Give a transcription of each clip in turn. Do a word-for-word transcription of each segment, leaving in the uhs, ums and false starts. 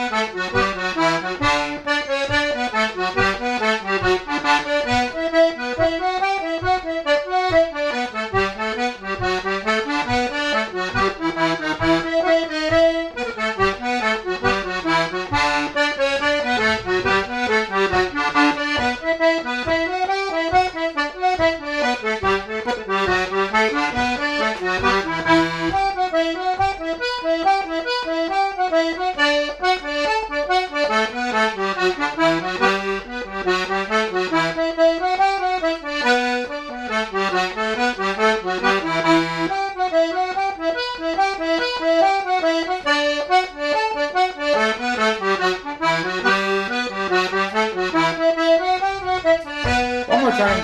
One more time.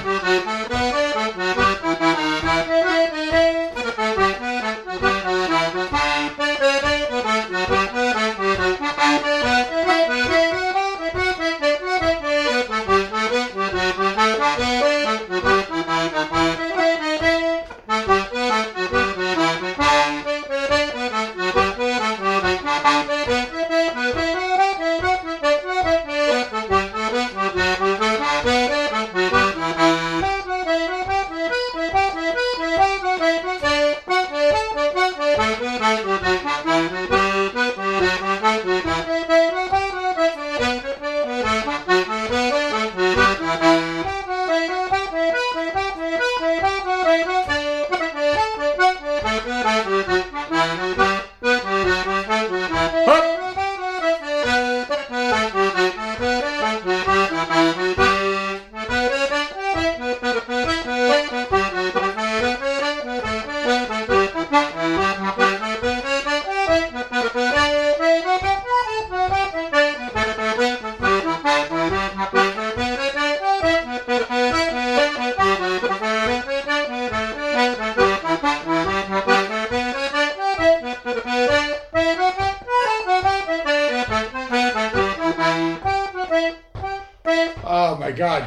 Oh my God.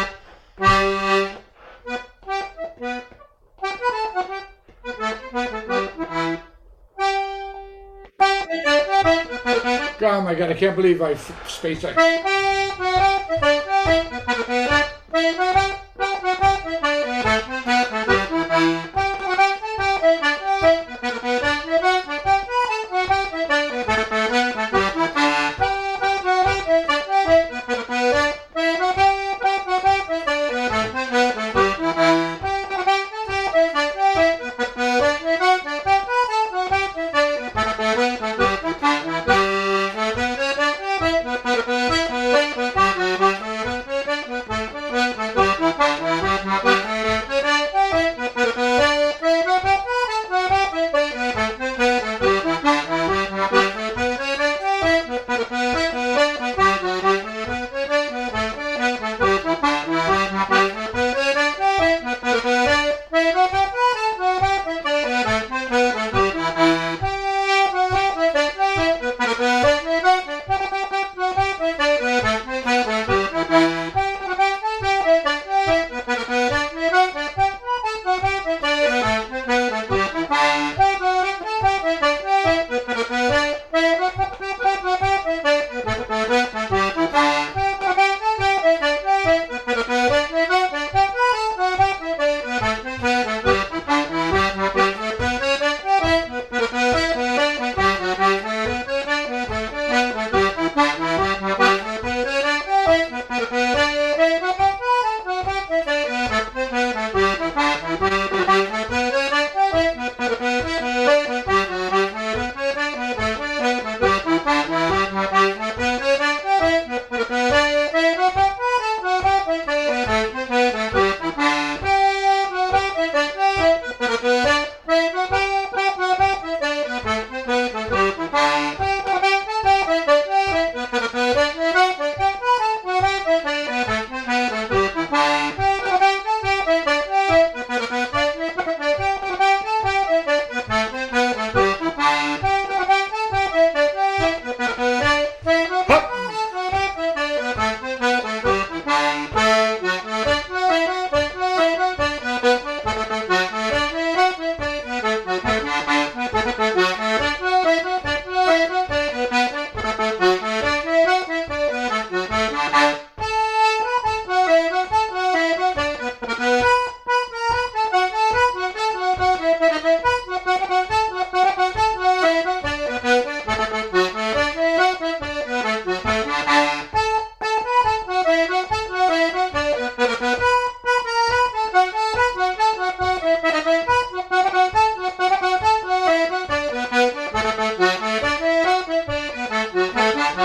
Oh my God, I can't believe I f- spaced that.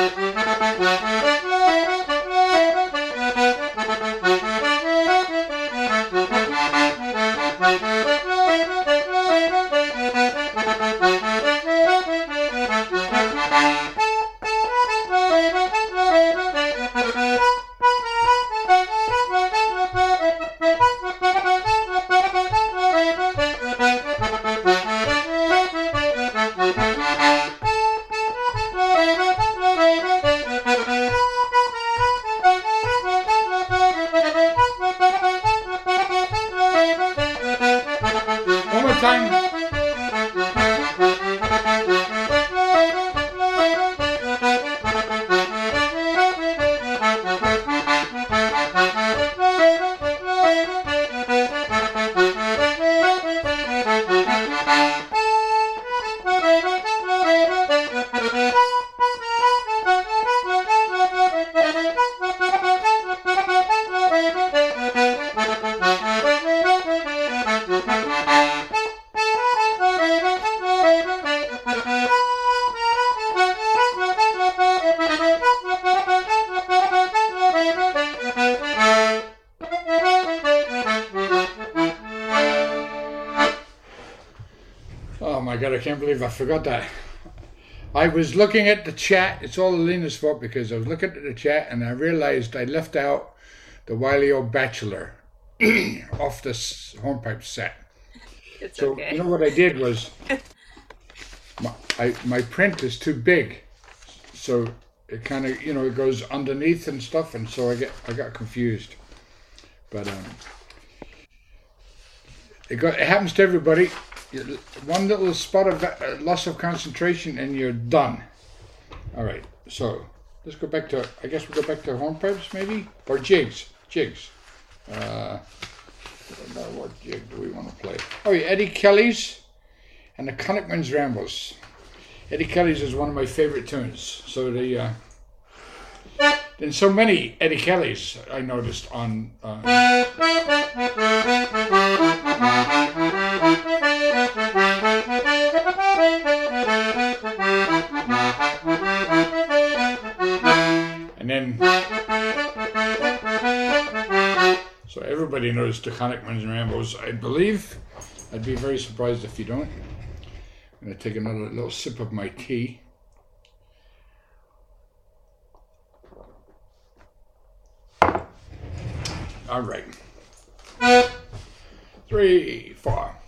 One more time. Oh my God, I can't believe I forgot that. I was looking at the chat. It's all Alina's fault because I was looking at the chat and I realized I left out the Wily O Bachelor off this hornpipe set. It's so okay. You know what I did was my, I, my print is too big, so it kind of, you know, it goes underneath and stuff, and so I get I got confused. But um, it got it happens to everybody. One little spot of uh, loss of concentration and you're done. All right, so let's go back to, I guess we'll go back to hornpipes maybe? Or jigs, jigs. Uh, I don't know what jig do we want to play. Oh yeah, Eddie Kelly's and the Connickman's Rambles. Eddie Kelly's is one of my favorite tunes. So the, uh, there's so many Eddie Kellys I noticed on, uh, and then, so everybody knows the Connickman's Rambles, I believe. I'd be very surprised if you don't. I'm going to take another little sip of my tea. All right. Three, four.